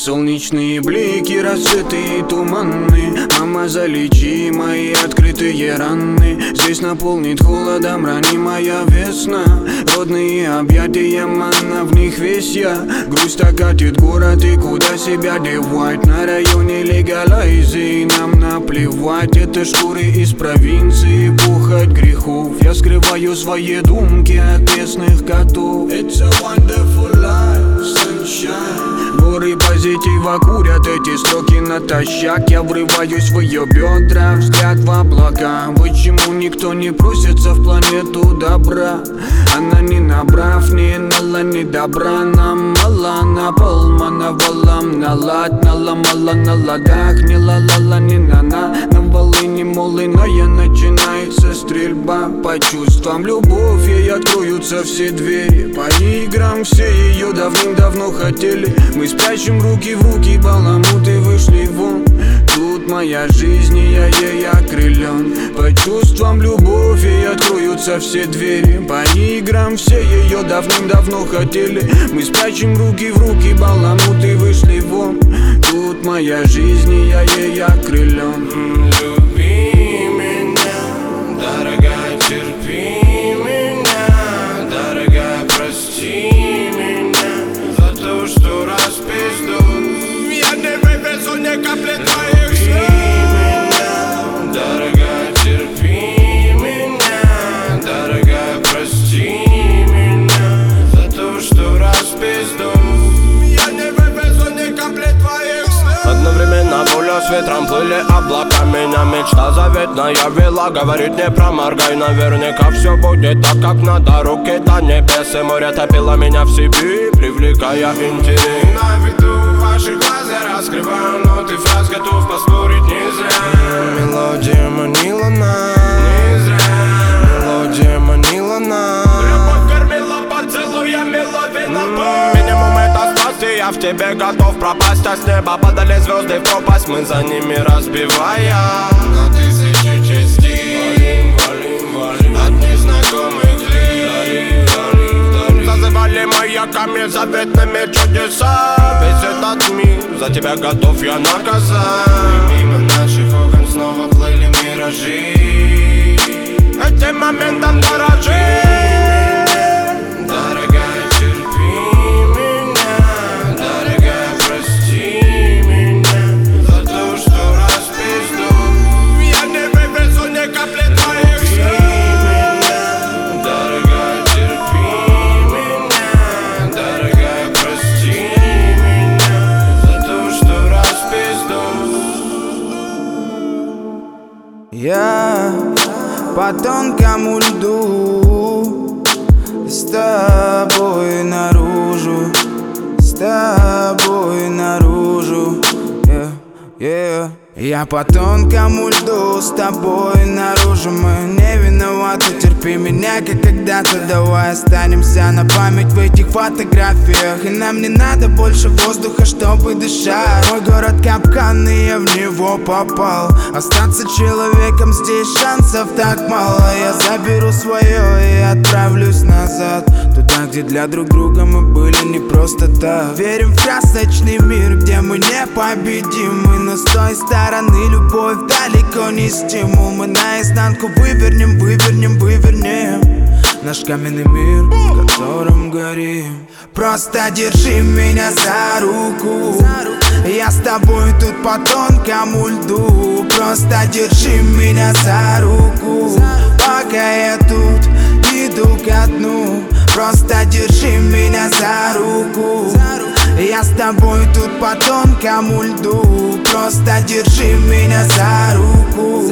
Солнечные блики, рассветы и туманы. Мама, залечи мои открытые раны. Здесь наполнит холодом ранимая весна. Родные объятия, манна, в них весь я. Грусть окатит город, и куда себя девать? На районе легалайзи, нам наплевать. Это шкуры из провинции, пухоть грехов. Я скрываю свои думки от местных котов. It's a wonderful life, sunshine. Горы позитива курят эти строки натощак. Я врываюсь в ее бедра, взгляд в облака. Почему никто не просится в планету добра? Она не набрав, не нала, не добра. Нам мало, на полмана валам, налад, наломала на ладах. Не ла-ла-ла, не на-на, на волыне молыная. Начинается стрельба по чувствам, любовь. Ей откроются все двери. По играм все ее давным-давно хотели. Мы спрячем руки в руки, баламуты вышли вон. Тут моя жизнь, и я ей окрылен. По чувствам любовь, ей откроются все двери. По играм все ее давным-давно хотели. Мы спрячем руки в руки, баламуты вышли вон. Тут моя жизнь, и я ей окрылен. Люби меня, дорогая, терпи меня. Дорогая, прости меня за то, что распизду. Я не вывезу ни капли твоих слез. Дорогая, терпи меня. Дорогая, прости меня за то, что распизду. Я не вывезу ни капли твоих слез. Одновременно пуля с ветром плыли облака. Меня мечта заветная вела. Говорит, не проморгай, наверняка все будет так, как надо. Руки до небес, и море топило меня в себе, привлекая интерес. На виду ваших глаз я раскрываю ноты фраз, готов поспорить не зря. Мелодия манила нас, не зря. Мелодия манила нас. Любовь кормила поцелуями, ловила боль. Минимум это страсти, я в тебе готов пропасть. А с неба падали звезды в пропасть, мы за ними разбивая на тысячи частей. Валим, валим, от незнакомых лиц. Зазывали маяками заветными чудеса. Весь этот мир за тебя готов я наказать. И мимо наших окон снова плыли миражи. Этим моментом дорожи. Дорогая, терпи меня. Дорогая, прости меня за то, что распизду. Я не вывезу ни капли твоих слез. Дорогая, терпи меня. Дорогая, прости меня за то, что распизду. Я по тонкому льду, с тобой наружу, с тобой наружу, Я по тонкому льду, с тобой наружу. Мы не виноваты, терпи меня, как когда-то. Давай останемся на память в этих фотографиях. И нам не надо больше воздуха, чтобы дышать. Мой город капкан, и я в него попал. Остаться человеком здесь шансов так мало. Я заберу свое и отправлюсь назад, туда, где для друг друга мы были не просто так. Верим в красочный мир, где мы непобедимы. Но с той стороны любовь далеко не стимул. Мы наизнанку вывернем, вывернем, вывернем наш каменный мир, в котором горим. Просто держи меня за руку, я с тобой тут по тонкому льду. Просто держи меня за руку, пока я тут иду ко дну. Просто держи меня за руку, я с тобой тут по тонкому льду. Просто держи меня за руку.